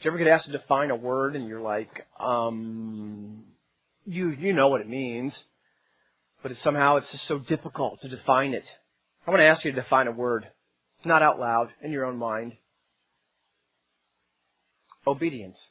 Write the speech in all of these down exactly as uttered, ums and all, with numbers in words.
you ever get asked to define a word and you're like, um, you you know what it means, but it's somehow it's just so difficult to define it. I want to ask you to define a word, not out loud, in your own mind. Obedience.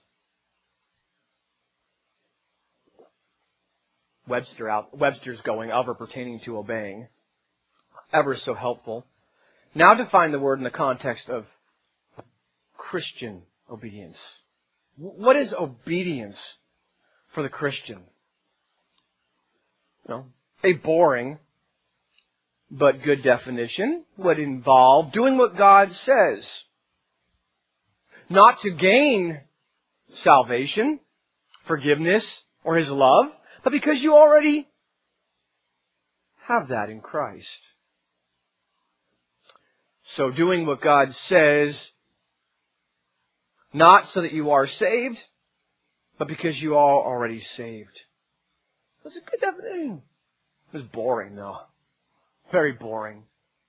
Webster out, Webster's going, of or pertaining to obeying. Ever so helpful. Now define the word in the context of Christian obedience. What is obedience for the Christian? You know, a boring but good definition would involve doing what God says. Not to gain salvation, forgiveness, or His love, but because you already have that in Christ. So doing what God says, not so that you are saved, but because you are already saved. That's a good definition. It was boring though. Very boring.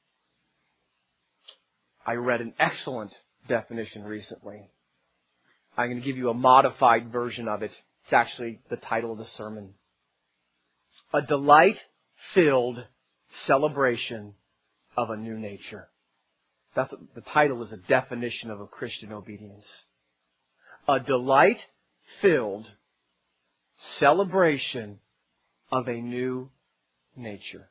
I read an excellent definition recently. I'm going to give you a modified version of it. It's actually the title of the sermon. A delight-filled celebration of a new nature. That's what the title is, a definition of a Christian obedience. A delight-filled celebration of a new nature.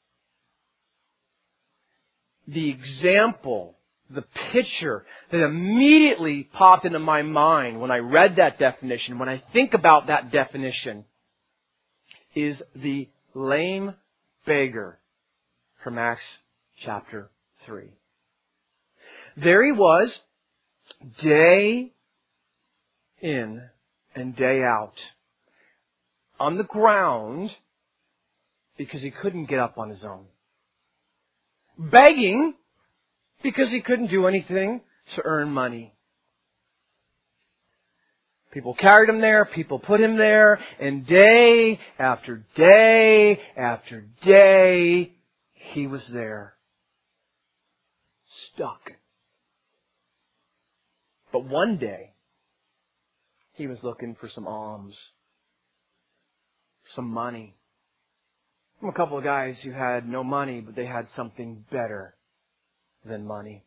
The example, the picture that immediately popped into my mind when I read that definition, when I think about that definition, is the lame beggar from Acts chapter three. There he was, day in and day out, on the ground because he couldn't get up on his own. Begging because he couldn't do anything to earn money. People carried him there, people put him there, and day after day after day, he was there. Stuck. But one day, he was looking for some alms, some money. From a couple of guys who had no money, but they had something better than money.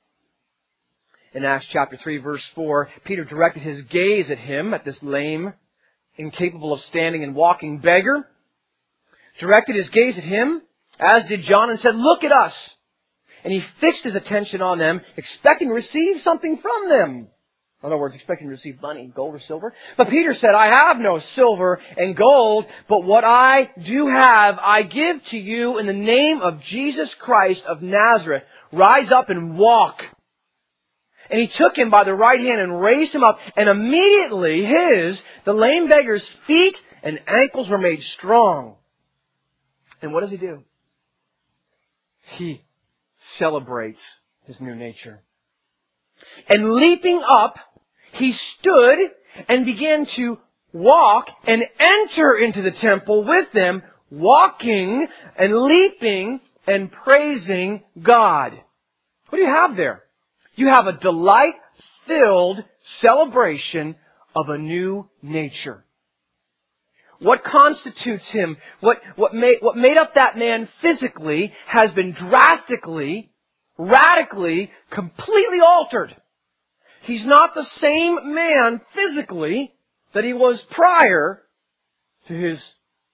In Acts chapter three, verse four, Peter directed his gaze at him, at this lame, incapable of standing and walking beggar. Directed his gaze at him, as did John, and said, "Look at us." And he fixed his attention on them, expecting to receive something from them. In other words, expecting to receive money, gold or silver. But Peter said, "I have no silver and gold, but what I do have, I give to you in the name of Jesus Christ of Nazareth. Rise up and walk." And he took him by the right hand and raised him up, and immediately his, the lame beggar's, feet and ankles were made strong. And what does he do? He celebrates his new nature. And leaping up, he stood and began to walk and enter into the temple with them, walking and leaping and praising God. What do you have there? You have a delight-filled celebration of a new nature. What constitutes him, what, what, made, what made up that man physically has been drastically, radically, completely altered. He's not the same man physically that he was prior to his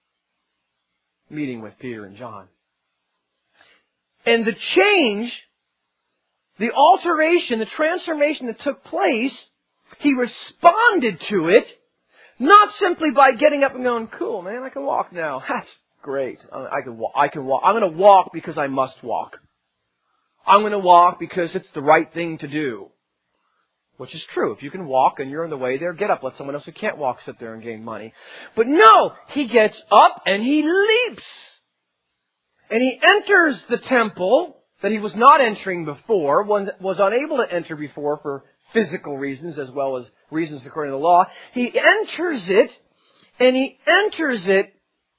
meeting with Peter and John. And the change, the alteration, the transformation that took place, he responded to it, not simply by getting up and going, "Cool, man, I can walk now. That's great. I can walk. I can walk. I'm going to walk because I must walk. I'm going to walk because it's the right thing to do." Which is true. If you can walk and you're in the way there, get up. Let someone else who can't walk sit there and gain money. But no, he gets up and he leaps. And he enters the temple that he was not entering before, was unable to enter before for physical reasons as well as reasons according to the law. He enters it, and he enters it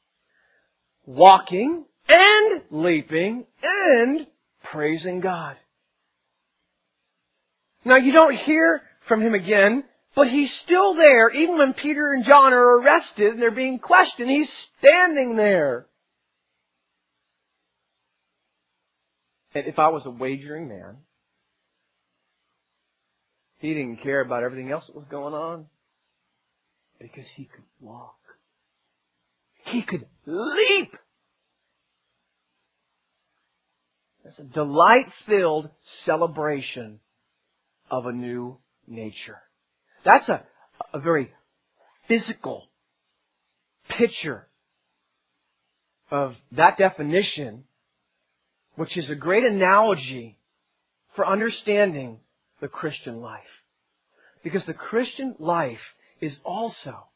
walking and leaping and praising God. Now you don't hear from him again But He's still there, even when Peter and John are arrested and they're being questioned. He's standing there. And if I was a wagering man, He didn't care about everything else that was going on, because He could walk. He could leap. It's a delight-filled celebration of a new nature. That's a, a very physical picture of that definition, which is a great analogy for understanding the Christian life. Because the Christian life is also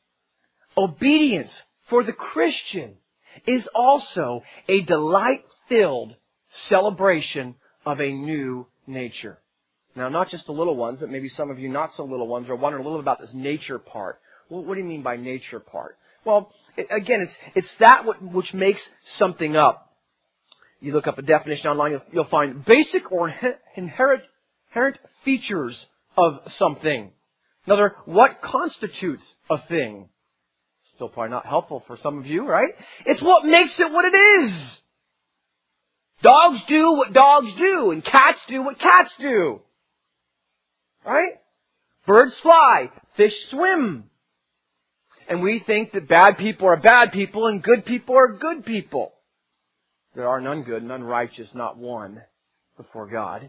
obedience for the Christian is also a delight-filled celebration of a new nature. Now, not just the little ones, but maybe some of you not so little ones are wondering a little about this nature part. Well, what do you mean by nature part? Well, it, again, it's it's that what, which makes something up. You look up a definition online, you'll, you'll find basic or inherent, inherent features of something. In other words, what constitutes a thing? Still probably not helpful for some of you, right? It's what makes it what it is. Dogs do what dogs do, and cats do what cats do. Right? Birds fly, fish swim. And we think that bad people are bad people and good people are good people. There are none good, none righteous, not one before God.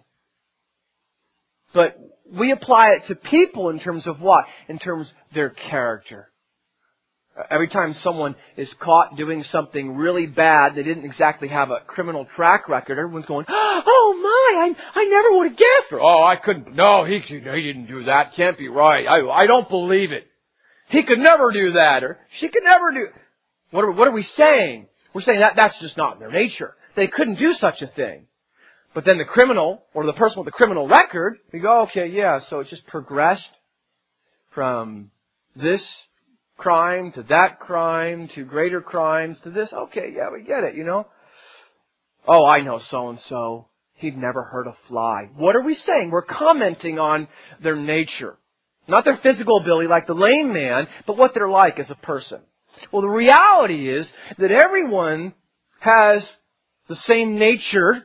But we apply it to people in terms of what? In terms of their character. Every time someone is caught doing something really bad, they didn't exactly have a criminal track record, everyone's going, oh my, I, I never would have guessed. Or, oh, I couldn't, no, he, he didn't do that, can't be right, I, I don't believe it. He could never do that, or she could never do. What are, what are we saying? We're saying that that's just not in their nature. They couldn't do such a thing. But then the criminal, or the person with the criminal record, we go, okay, yeah, so it just progressed from this crime to that crime to greater crimes to this. Okay, yeah, we get it, you know. Oh, I know so-and-so. He'd never hurt a fly. What are we saying? We're commenting on their nature. Not their physical ability like the lame man, but what they're like as a person. Well, the reality is that everyone has the same nature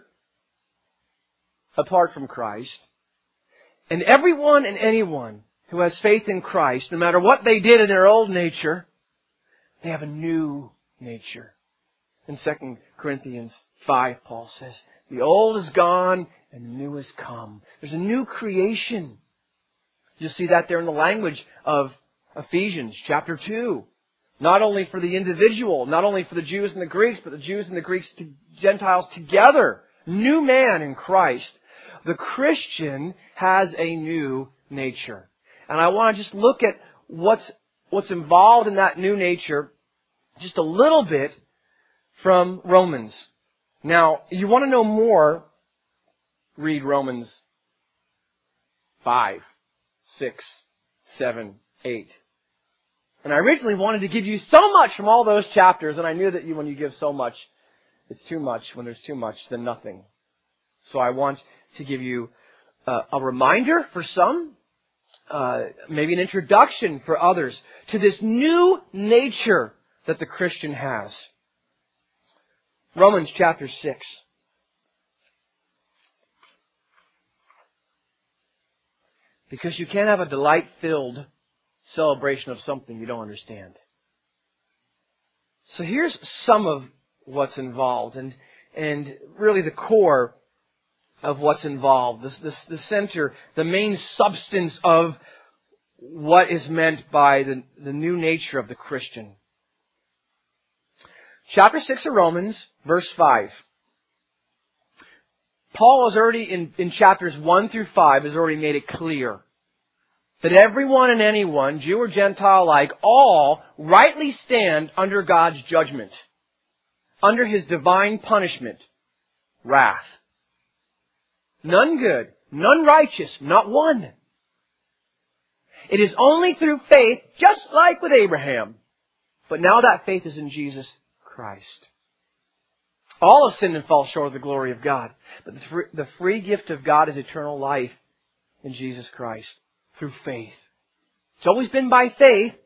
apart from Christ. And everyone and anyone who has faith in Christ, no matter what they did in their old nature, they have a new nature. In Second Corinthians five, Paul says, the old is gone and the new has come. There's a new creation. You'll see that there in the language of Ephesians chapter two. Not only for the individual, not only for the Jews and the Greeks, but the Jews and the Greeks, to Gentiles together. New man in Christ. The Christian has a new nature. And I want to just look at what's, what's involved in that new nature just a little bit from Romans. Now, you want to know more, read Romans five, six, seven, eight. And I originally wanted to give you so much from all those chapters, and I knew that you, when you give so much, it's too much. When there's too much, then nothing. So I want to give you uh, a reminder for some, uh, maybe an introduction for others to this new nature that the Christian has. Romans chapter six. Because you can't have a delight-filled celebration of something you don't understand. So here's some of what's involved, and and really the core of what's involved, this, this, the center, the main substance of what is meant by the, the new nature of the Christian. Chapter six of Romans, verse five. Paul has already, in, in chapters one through five, has already made it clear that everyone and anyone, Jew or Gentile alike, all rightly stand under God's judgment, under His divine punishment, wrath. None good, none righteous, not one. It is only through faith, just like with Abraham. But now that faith is in Jesus Christ. All have sinned and fall short of the glory of God. But the free, the free gift of God is eternal life in Jesus Christ through faith. It's always been by faith.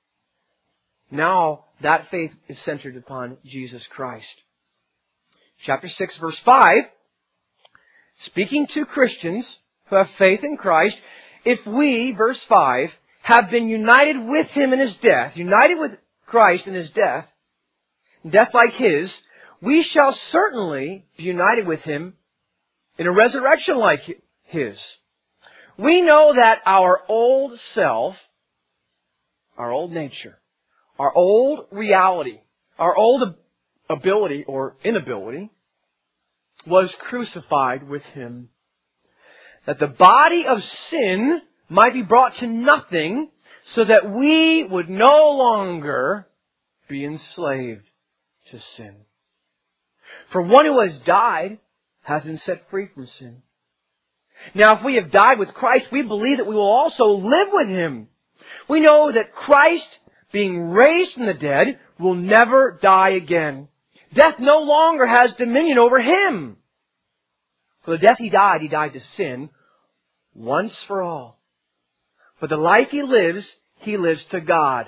Now that faith is centered upon Jesus Christ. Chapter six, verse five, speaking to Christians who have faith in Christ, if we, verse five, have been united with Him in His death, united with Christ in His death, death like His, we shall certainly be united with Him in a resurrection like His. We know that our old self, our old nature, our old reality, our old ability or inability was crucified with Him. That the body of sin might be brought to nothing so that we would no longer be enslaved to sin. For one who has died has been set free from sin. Now if we have died with Christ, we believe that we will also live with Him. We know that Christ, being raised from the dead, will never die again. Death no longer has dominion over Him. For the death He died, He died to sin once for all. But the life He lives, He lives to God.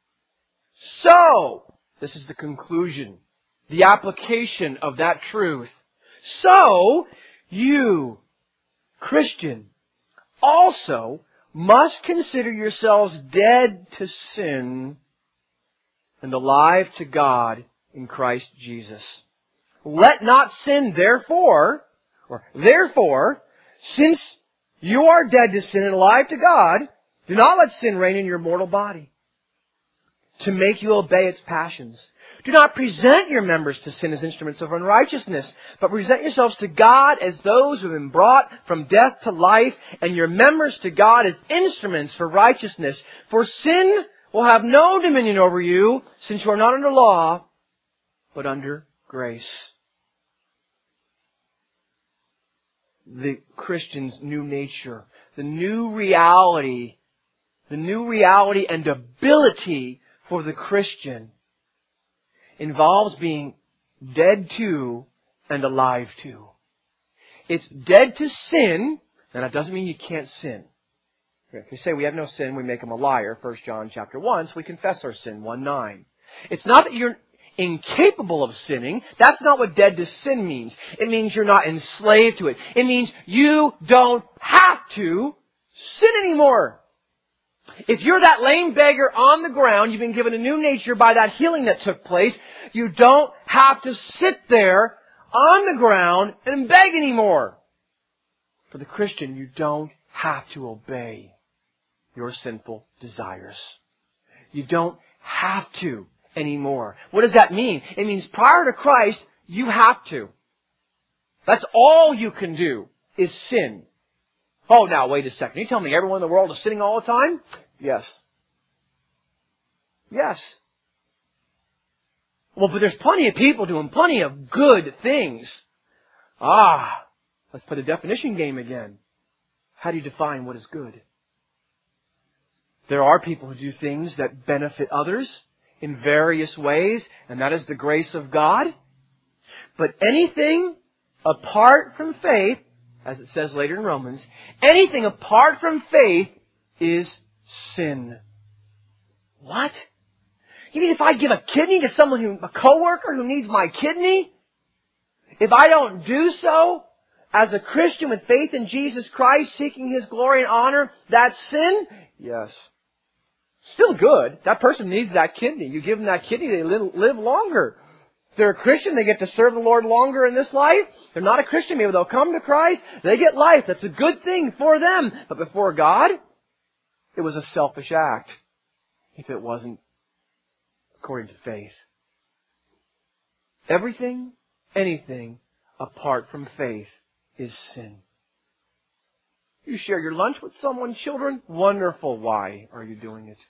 So, this is the conclusion, the application of that truth. So, you, Christian, also must consider yourselves dead to sin and alive to God in Christ Jesus. Let not sin therefore, or therefore, since you are dead to sin and alive to God, do not let sin reign in your mortal body, to make you obey its passions. Do not present your members to sin as instruments of unrighteousness, but present yourselves to God as those who have been brought from death to life, and your members to God as instruments for righteousness. For sin will have no dominion over you, since you are not under law, but under grace. The Christian's new nature, the new reality, the new reality and ability for the Christian involves being dead to and alive to. It's dead to sin, and that doesn't mean you can't sin. If we say we have no sin, we make him a liar, First John chapter one, so we confess our sin, one nine. It's not that you're incapable of sinning. That's not what dead to sin means. It means you're not enslaved to it. It means you don't have to sin anymore. If you're that lame beggar on the ground, you've been given a new nature by that healing that took place, you don't have to sit there on the ground and beg anymore. For the Christian, you don't have to obey your sinful desires. You don't have to anymore. What does that mean? It means prior to Christ, you have to. That's all you can do is sin. Oh, now, wait a second. You tell me everyone in the world is sinning all the time? Yes. Yes. Well, but there's plenty of people doing plenty of good things. Ah, let's play the definition game again. How do you define what is good? There are people who do things that benefit others in various ways, and that is the grace of God. But anything apart from faith, as it says later in Romans, anything apart from faith is sin. What? You mean if I give a kidney to someone who, a coworker who needs my kidney, if I don't do so as a Christian with faith in Jesus Christ, seeking His glory and honor, that's sin? Yes. Still good. That person needs that kidney. You give them that kidney, they live, live longer. If they're a Christian, they get to serve the Lord longer in this life. If they're not a Christian, maybe they'll come to Christ. They get life. That's a good thing for them. But before God, it was a selfish act if it wasn't according to faith. Everything, anything apart from faith is sin. You share your lunch with someone, children? Wonderful. Why are you doing it?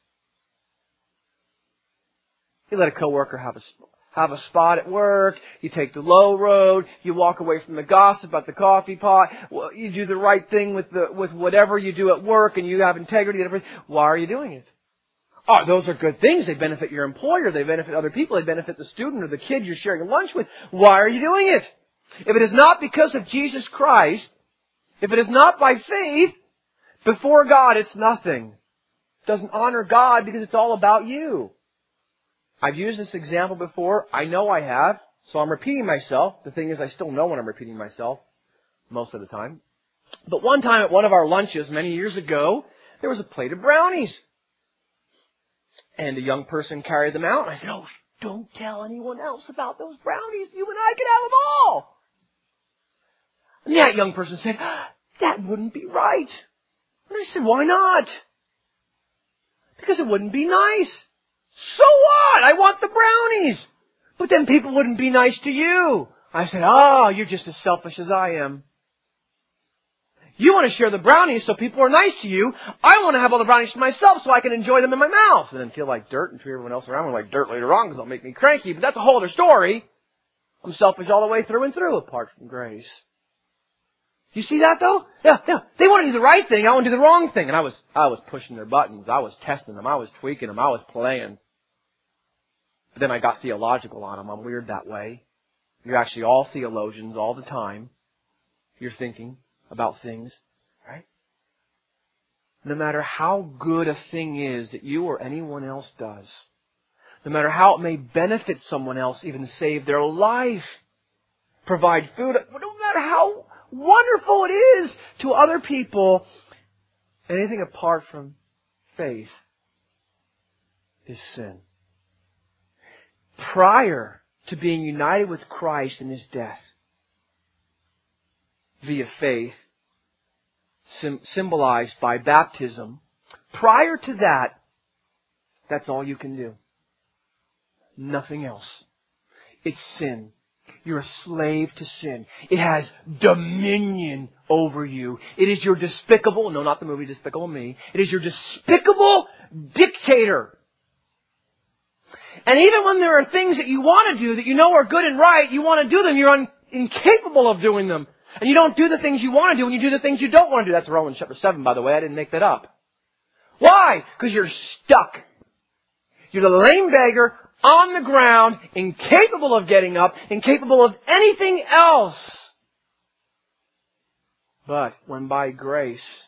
You let a coworker have a, have a spot at work. You take the low road. You walk away from the gossip at the coffee pot. Well, you do the right thing with the, with whatever you do at work, and you have integrity and everything. Why are you doing it? Oh, those are good things. They benefit your employer. They benefit other people. They benefit the student or the kid you're sharing lunch with. Why are you doing it? If it is not because of Jesus Christ, if it is not by faith, before God, it's nothing. doesn't honor God because it's all about you. I've used this example before. I know I have. So I'm repeating myself. The thing is, I still know when I'm repeating myself most of the time. But one time at one of our lunches many years ago, there was a plate of brownies. And a young person carried them out. And I said, oh, don't tell anyone else about those brownies. You and I can have them all. And that young person said, that wouldn't be right. And I said, why not? Because it wouldn't be nice. So what? I want the brownies. But then people wouldn't be nice to you. I said, oh, you're just as selfish as I am. You want to share the brownies so people are nice to you. I want to have all the brownies to myself so I can enjoy them in my mouth. And then feel like dirt and treat everyone else around me like dirt later on because it'll make me cranky. But that's a whole other story. I'm selfish all the way through and through apart from grace. You see that though? Yeah, yeah. They want to do the right thing. I want to do the wrong thing. And I was, I was pushing their buttons. I was testing them. I was tweaking them. I was playing. But then I got theological on them. I'm weird that way. You're actually all theologians all the time. You're thinking about things, right? No matter how good a thing is that you or anyone else does, no matter how it may benefit someone else, even save their life, provide food, no matter how wonderful it is to other people, anything apart from faith is sin. Prior to being united with Christ in His death, via faith, sim- symbolized by baptism, prior to that, that's all you can do. Nothing else. It's sin. You're a slave to sin. It has dominion over you. It is your despicable, no, not the movie Despicable Me. It is your despicable dictator. And even when there are things that you want to do that you know are good and right, you want to do them, you're un- incapable of doing them. And you don't do the things you want to do, and you do the things you don't want to do. That's Romans chapter seven, by the way. I didn't make that up. Why? Because you're stuck. You're the lame beggar on the ground, incapable of getting up, incapable of anything else. But when by grace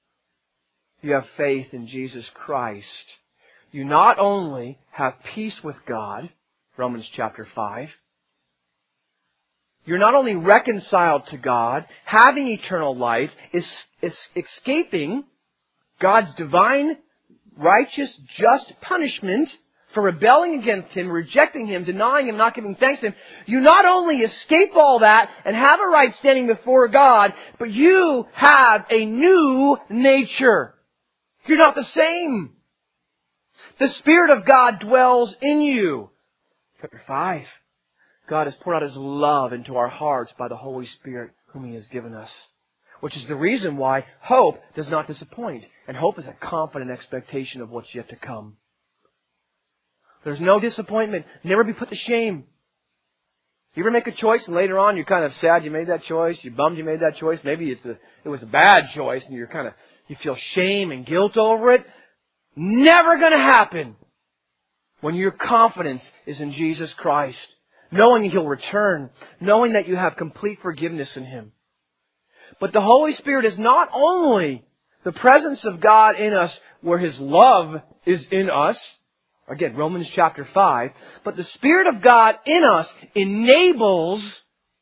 you have faith in Jesus Christ, you not only have peace with God, Romans chapter five, you're not only reconciled to God, having eternal life, is, is escaping God's divine, righteous, just punishment for rebelling against Him, rejecting Him, denying Him, not giving thanks to Him. You not only escape all that and have a right standing before God, but you have a new nature. You're not the same. The Spirit of God dwells in you. Chapter five. God has poured out His love into our hearts by the Holy Spirit whom He has given us. Which is the reason why hope does not disappoint. And hope is a confident expectation of what's yet to come. There's no disappointment. Never be put to shame. You ever make a choice and later on you're kind of sad you made that choice, you're bummed you made that choice, maybe it's a, it was a bad choice and you're kind of, you feel shame and guilt over it? Never gonna happen when your confidence is in Jesus Christ. Knowing He'll return. Knowing that you have complete forgiveness in Him. But the Holy Spirit is not only the presence of God in us where His love is in us. Again, Romans chapter five. But the Spirit of God in us enables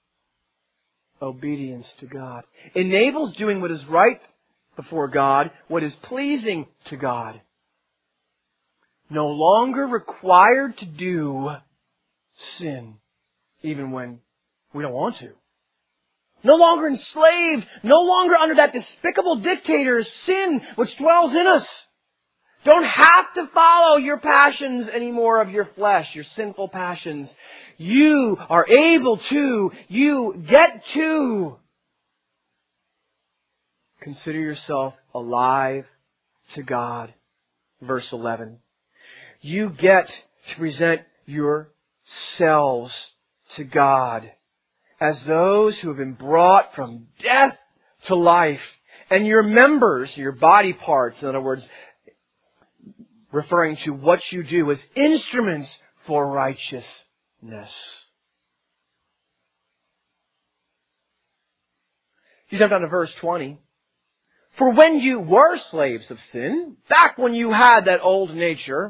obedience to God. Enables doing what is right before God, what is pleasing to God. No longer required to do sin, even when we don't want to. No longer enslaved, no longer under that despicable dictator sin which dwells in us. Don't have to follow your passions anymore of your flesh, your sinful passions. You are able to, you get to consider yourself alive to God. Verse eleven. You get to present yourselves to God as those who have been brought from death to life. And your members, your body parts, in other words, referring to what you do as instruments for righteousness. You jump down to verse twenty. For when you were slaves of sin, back when you had that old nature,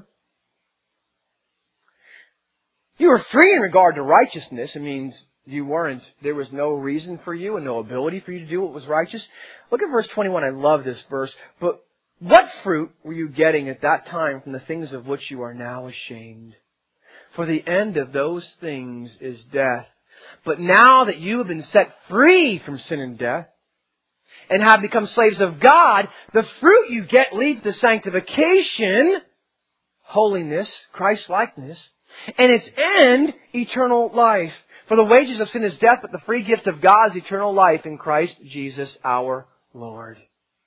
you were free in regard to righteousness. It means you weren't, there was no reason for you and no ability for you to do what was righteous. Look at verse twenty-one. I love this verse. But what fruit were you getting at that time from the things of which you are now ashamed? For the end of those things is death. But now that you have been set free from sin and death, and have become slaves of God, the fruit you get leads to sanctification, holiness, Christ-likeness, and its end, eternal life. For the wages of sin is death, but the free gift of God is eternal life in Christ Jesus our Lord.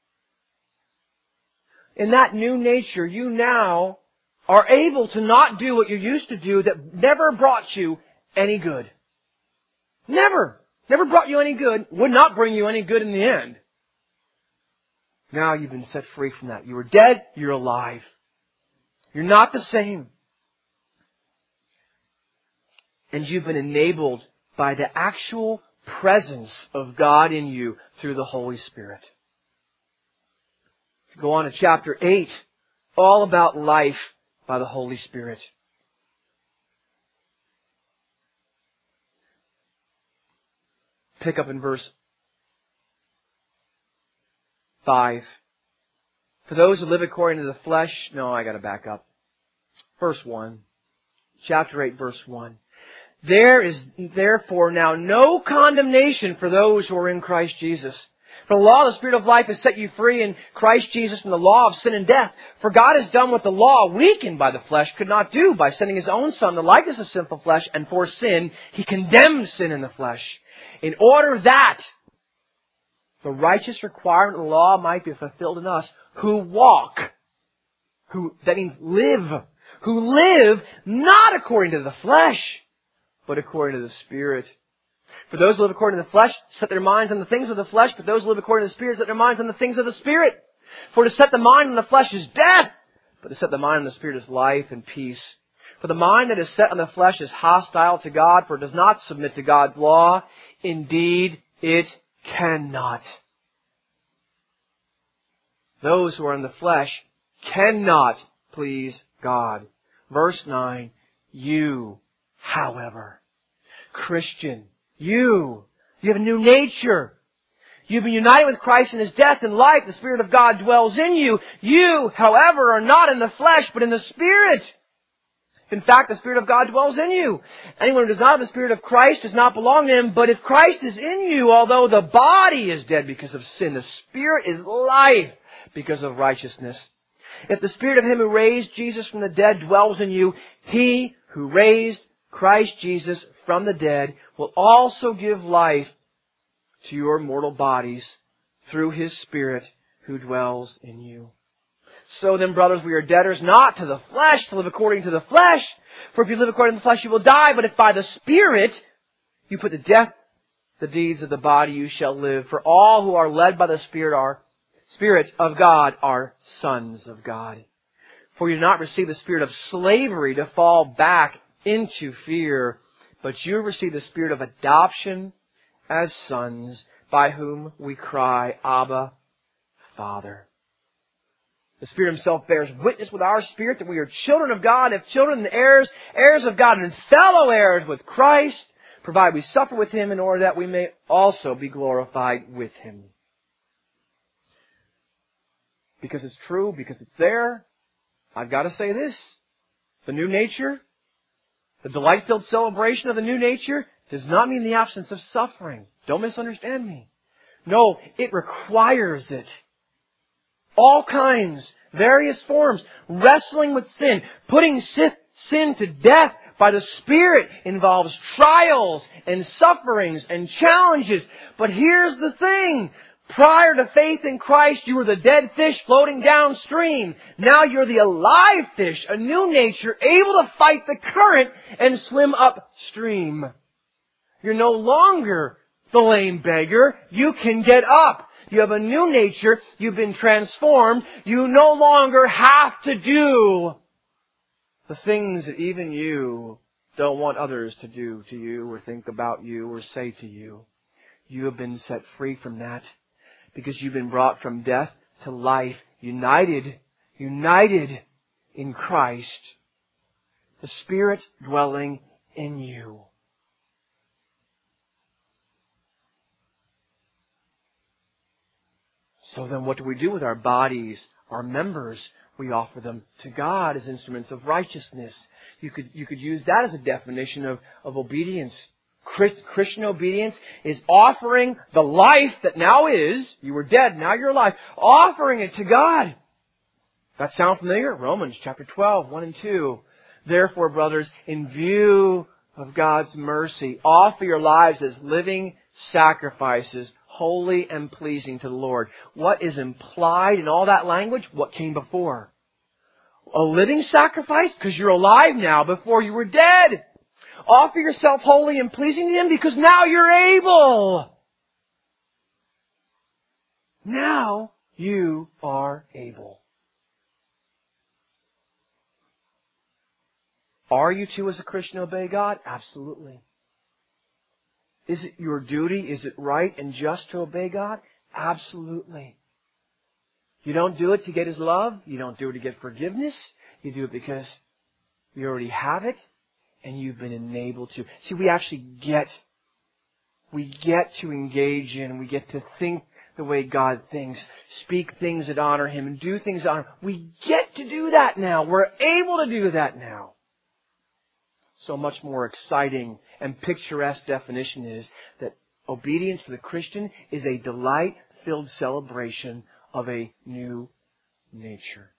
In that new nature, you now are able to not do what you used to do that never brought you any good. Never. Never brought you any good. Would not bring you any good in the end. Now you've been set free from that. You were dead, you're alive. You're not the same. And you've been enabled by the actual presence of God in you through the Holy Spirit. Go on to chapter eight. All about life by the Holy Spirit. Pick up in verse five. For those who live according to the flesh, no, I gotta back up. Verse one. Chapter eight, verse one. There is therefore now no condemnation for those who are in Christ Jesus. For the law of the Spirit of life has set you free in Christ Jesus from the law of sin and death. For God has done what the law, weakened by the flesh, could not do by sending His own Son, the likeness of sinful flesh, and for sin, He condemned sin in the flesh, in order that the righteous requirement of the law might be fulfilled in us who walk, who, that means live, who live not according to the flesh, but according to the Spirit. For those who live according to the flesh set their minds on the things of the flesh, but those who live according to the Spirit set their minds on the things of the Spirit. For to set the mind on the flesh is death, but to set the mind on the Spirit is life and peace. For the mind that is set on the flesh is hostile to God, for it does not submit to God's law. Indeed, it cannot. Those who are in the flesh cannot please God. Verse nine, you, however, Christian, you, you have a new nature. You've been united with Christ in His death and life. The Spirit of God dwells in you. You, however, are not in the flesh, but in the Spirit. In fact, the Spirit of God dwells in you. Anyone who does not have the Spirit of Christ does not belong to Him. But if Christ is in you, although the body is dead because of sin, the Spirit is life because of righteousness. If the Spirit of Him who raised Jesus from the dead dwells in you, He who raised Christ Jesus from the dead will also give life to your mortal bodies through His Spirit who dwells in you. So then, brothers, we are debtors not to the flesh to live according to the flesh. For if you live according to the flesh, you will die. But if by the Spirit you put to death the deeds of the body, you shall live. For all who are led by the Spirit are Spirit of God are sons of God. For you do not receive the spirit of slavery to fall back into fear, but you receive the spirit of adoption as sons, by whom we cry, Abba, Father. The Spirit Himself bears witness with our spirit that we are children of God, if children and heirs, heirs of God, and fellow heirs with Christ, provided we suffer with Him in order that we may also be glorified with Him. Because it's true, because it's there, I've got to say this. The new nature, the delight-filled celebration of the new nature, does not mean the absence of suffering. Don't misunderstand me. No, it requires it. All kinds, various forms, wrestling with sin, putting sin to death by the Spirit involves trials and sufferings and challenges. But here's the thing. Prior to faith in Christ, you were the dead fish floating downstream. Now you're the alive fish, a new nature, able to fight the current and swim upstream. You're no longer the lame beggar. You can get up. You have a new nature. You've been transformed. You no longer have to do the things that even you don't want others to do to you or think about you or say to you. You have been set free from that, because you've been brought from death to life, united, united in Christ, the Spirit dwelling in you. So then what do we do with our bodies, our members? We offer them to God as instruments of righteousness. You could, you could use that as a definition of, of obedience. Christian obedience is offering the life that now is, you were dead, now you're alive, offering it to God. That sound familiar? Romans chapter twelve, one and two. Therefore, brothers, in view of God's mercy, offer your lives as living sacrifices, holy and pleasing to the Lord. What is implied in all that language? What came before? A living sacrifice? Because you're alive now. Before you were dead. Offer yourself holy and pleasing to Him because now you're able. Now you are able. Are you too, as a Christian, obey God? Absolutely. Is it your duty? Is it right and just to obey God? Absolutely. You don't do it to get His love. You don't do it to get forgiveness. You do it because you already have it and you've been enabled to. See, we actually get, we get to engage in, we get to think the way God thinks, speak things that honor Him, and do things that honor Him. We get to do that now. We're able to do that now. So much more exciting and picturesque definition is that obedience for the Christian is a delight-filled celebration of a new nature.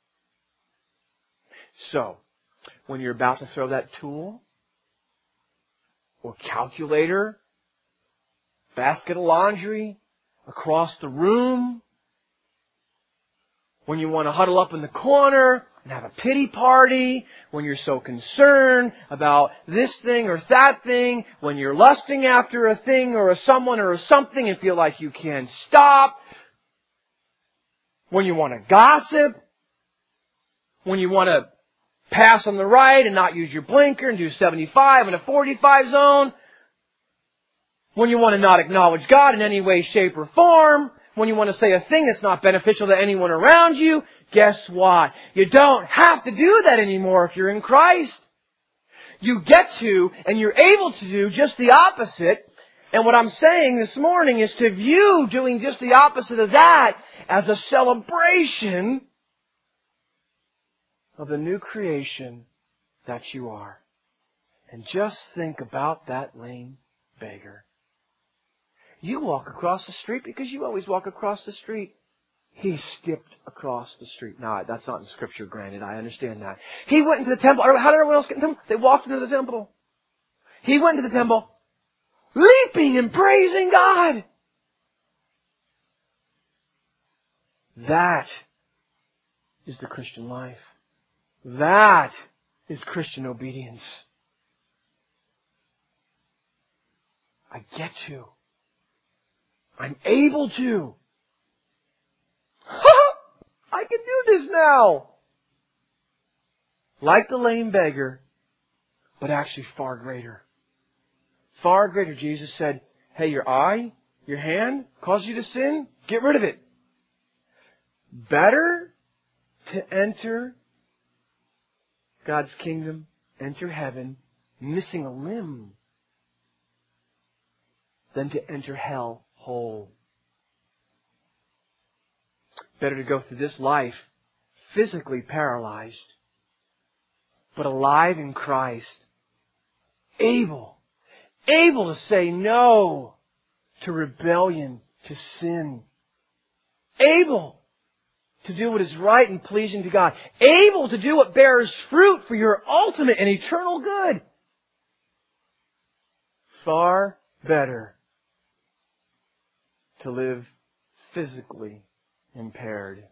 So, when you're about to throw that tool, or calculator, basket of laundry, across the room, when you want to huddle up in the corner and have a pity party, when you're so concerned about this thing or that thing, when you're lusting after a thing or a someone or a something and feel like you can't stop, when you want to gossip, when you want to pass on the right and not use your blinker and do seventy-five in a forty-five zone, when you want to not acknowledge God in any way, shape, or form, when you want to say a thing that's not beneficial to anyone around you, guess what? You don't have to do that anymore if you're in Christ. You get to, and you're able to do just the opposite. And what I'm saying this morning is to view doing just the opposite of that as a celebration of the new creation that you are. And just think about that lame beggar. You walk across the street because you always walk across the street. He skipped across the street. Now, that's not in Scripture, granted. I understand that. He went into the temple. How did everyone else get into the temple? They walked into the temple. He went into the temple, leaping and praising God. That is the Christian life. That is Christian obedience. I get to. I'm able to. I can do this now. Like the lame beggar, but actually far greater. Far greater. Jesus said, hey, your eye, your hand, causes you to sin? Get rid of it. Better to enter God's kingdom, enter heaven, missing a limb, than to enter hell whole. Better to go through this life physically paralyzed, but alive in Christ, able, able to say no to rebellion, to sin, able to do what is right and pleasing to God, able to do what bears fruit for your ultimate and eternal good. Far better to live physically impaired,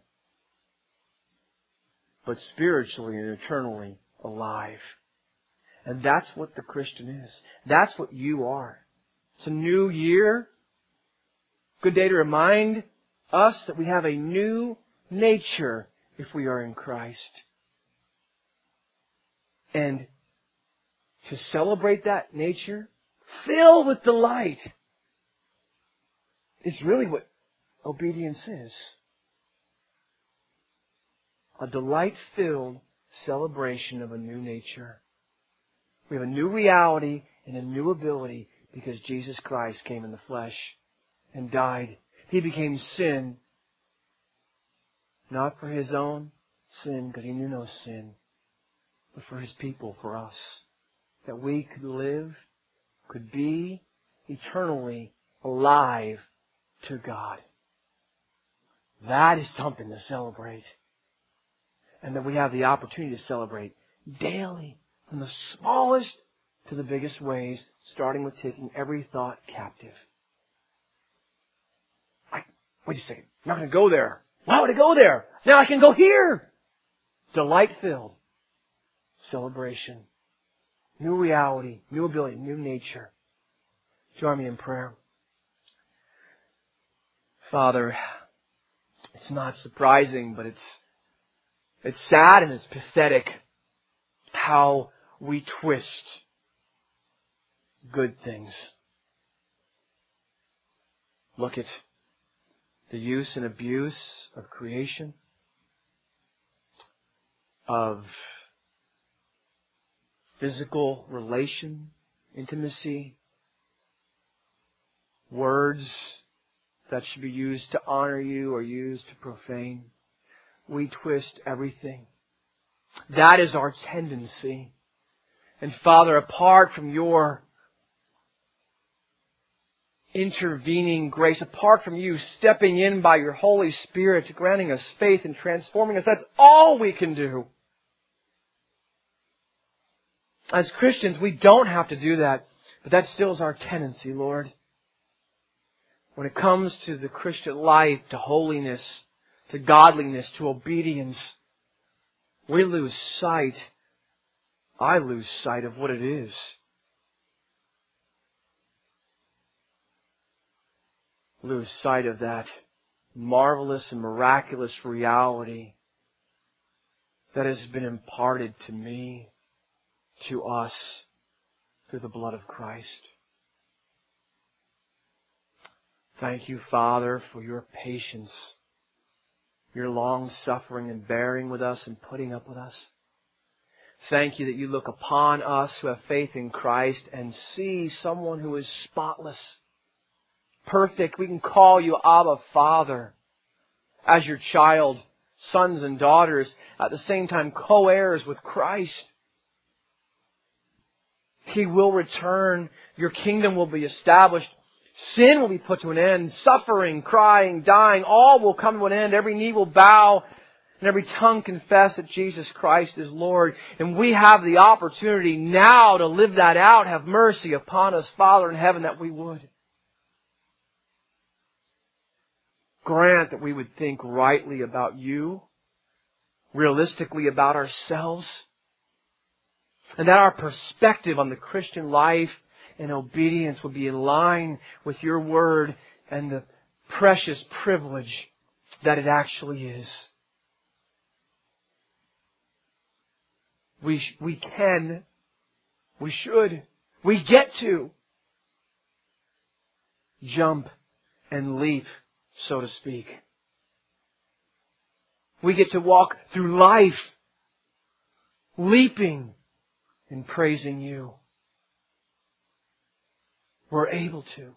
but spiritually and eternally alive. And that's what the Christian is. That's what you are. It's a new year. Good day to remind us that we have a new nature if we are in Christ. And to celebrate that nature, filled with delight, is really what obedience is. A delight-filled celebration of a new nature. We have a new reality and a new ability because Jesus Christ came in the flesh and died. He became sin, not for His own sin, because He knew no sin, but for His people, for us, that we could live, could be eternally alive to God. That is something to celebrate. And that we have the opportunity to celebrate daily, from the smallest to the biggest ways, starting with taking every thought captive. I, wait a second, I'm not going to go there. Why would I go there? Now I can go here. Delight-filled celebration. New reality, new ability, new nature. Join me in prayer. Father, it's not surprising, but it's it's sad and it's pathetic how we twist good things. Look at the use and abuse of creation, of physical relation, intimacy, words that should be used to honor you or used to profane. We twist everything. That is our tendency. And Father, apart from your intervening grace, apart from you stepping in by your Holy Spirit, granting us faith and transforming us, that's all we can do. As Christians, we don't have to do that, but that still is our tendency, Lord. When it comes to the Christian life, to holiness, to godliness, to obedience, we lose sight. I lose sight of what it is. Lose sight of that marvelous and miraculous reality that has been imparted to me, to us, through the blood of Christ. Thank you, Father, for your patience, your long suffering and bearing with us and putting up with us. Thank you that you look upon us who have faith in Christ and see someone who is spotless, perfect. We can call you Abba, Father, as your child, sons and daughters, at the same time co-heirs with Christ. He will return. Your kingdom will be established. Sin will be put to an end. Suffering, crying, dying, all will come to an end. Every knee will bow and every tongue confess that Jesus Christ is Lord. And we have the opportunity now to live that out. Have mercy upon us, Father in heaven, that we would. Grant that we would think rightly about you, realistically about ourselves, and that our perspective on the Christian life and obedience will be in line with your word and the precious privilege that it actually is. We, sh- we can, we should, we get to jump and leap, so to speak. We get to walk through life leaping and praising you. We're able to.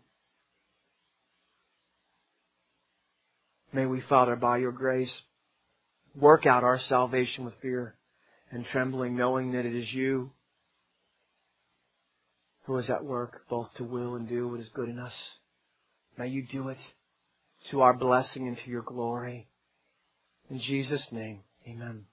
May we, Father, by your grace, work out our salvation with fear and trembling, knowing that it is you who is at work, both to will and do what is good in us. May you do it to our blessing and to your glory. In Jesus' name, amen.